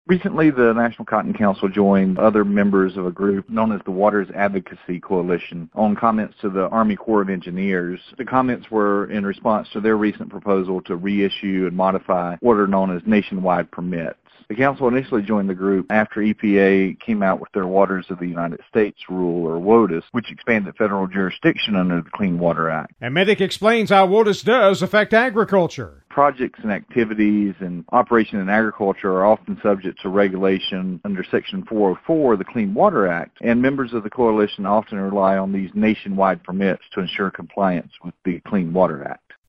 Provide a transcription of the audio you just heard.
Recently, the National Cotton Council joined other members of a group known as the Waters Advocacy Coalition on comments to the Army Corps of Engineers. The comments were in response to their recent proposal to reissue and modify what are known as nationwide permits. The council initially joined the group after EPA came out with their Waters of the United States rule, or WOTUS, which expanded federal jurisdiction under the Clean Water Act. And Medic explains how WOTUS does affect agriculture. Projects and activities and operation in agriculture are often subject to regulation under Section 404 of the Clean Water Act, and members of the coalition often rely on these nationwide permits to ensure compliance with the Clean Water Act.